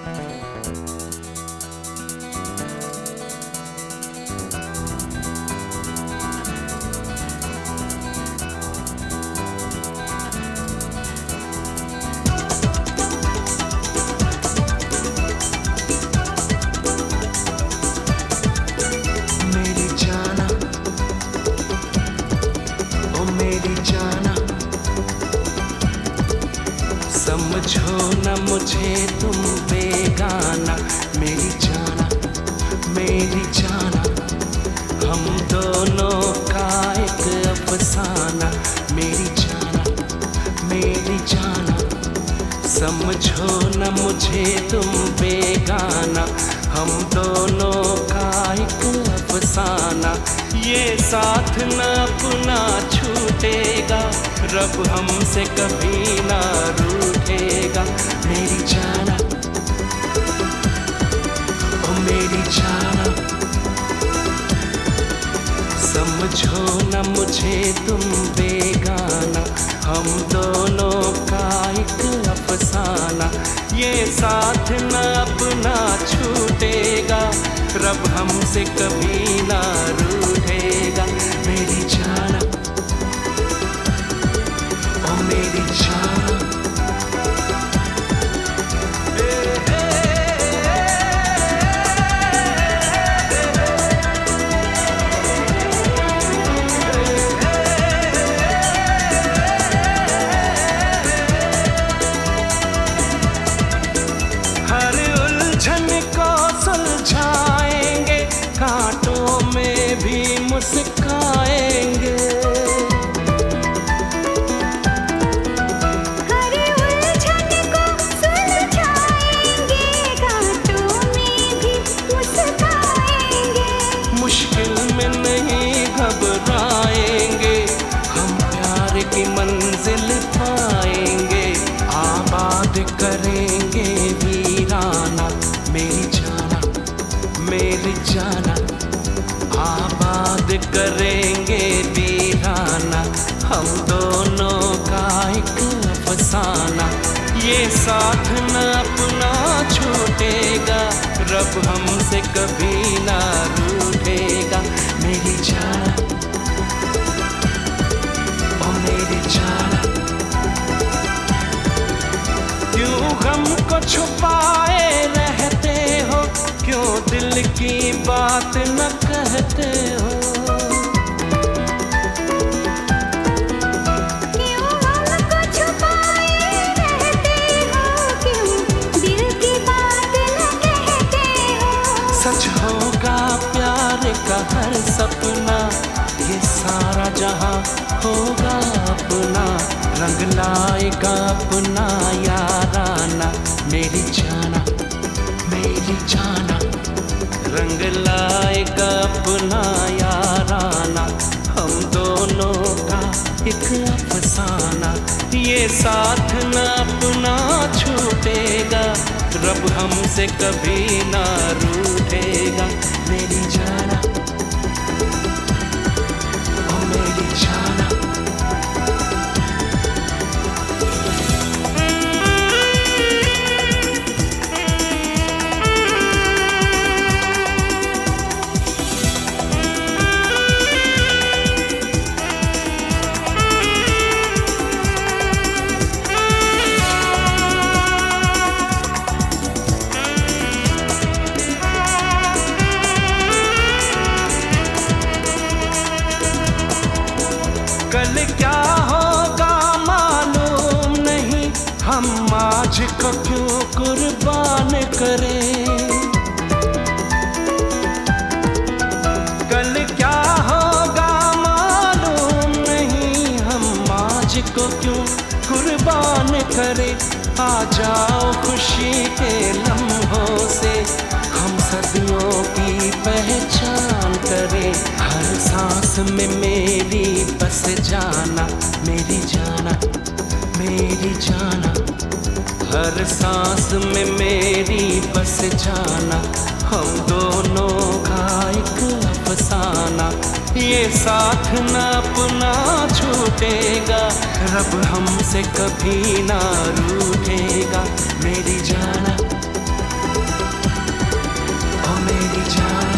समझो न मुझे तुम बेगाना, मेरी जाना मेरी जाना, हम दोनों का एक अफसाना, मेरी जाना मेरी जाना। समझो न मुझे तुम बेगाना, हम दोनों का एक अफसाना। ये साथ न अपना छूटेगा, रब हमसे कभी ना रूठेगा। मेरी जाना ओ मेरी जाना, समझो न मुझे तुम बेगाना, हम दोनों का एक अफसाना। ये साथ न अपना छूटेगा, रब हमसे कभी ना रूठेगा। मेरी जाना ओ मेरी जाना। हर उलझन को सुलझाएंगे, कांटों में भी मुस्काएंगे। हर उलझन को सुलझाएंगे, कांटों में भी मुस्काएंगे। मुश्किल में नहीं घबराएंगे, हम प्यार की मंजिल पाएंगे। आबाद करेंगे वीराना, मेरी जाना मेरी जाना। आबाद करेंगे वीराना, हम दोनों का एक अफसाना। ये साथ न अपना छूटेगा, रब हमसे कभी ना रूठेगा। मेरी जाना ओ मेरी जाना। क्यों गम को छुपाए रहते हो, क्यों दिल की बात न कहते हो। क्यों हमको छुपाए रहते हो, क्यों दिल की बात न कहते हो। सच होगा प्यार का हर सपना, ये सारा जहां होगा अपना। रंग लाएगा अपना याराना, मेरी जाना मेरी जाना। रंग लाएगा अपना याराना, हम दोनों का एक अफसाना। ये साथ न अपना छूटेगा, रब हमसे कभी ना रूठेगा। मेरी जाना ओ मेरी जाना। कल क्या होगा मालूम नहीं, हम आज को क्यों कुर्बान करें। कल क्या होगा मालूम नहीं, हम आज को क्यों कुर्बान करें। आ जाओ खुशी के लम्हों से, हम सदियों की पहचान करें। हर सांस में मेरी बस जाना, मेरी जाना मेरी जाना। हर सांस में मेरी बस जाना, हम दोनों का एक अफसाना। ये साथ न अपना छूटेगा, रब हमसे कभी ना रूठेगा। मेरी जाना जान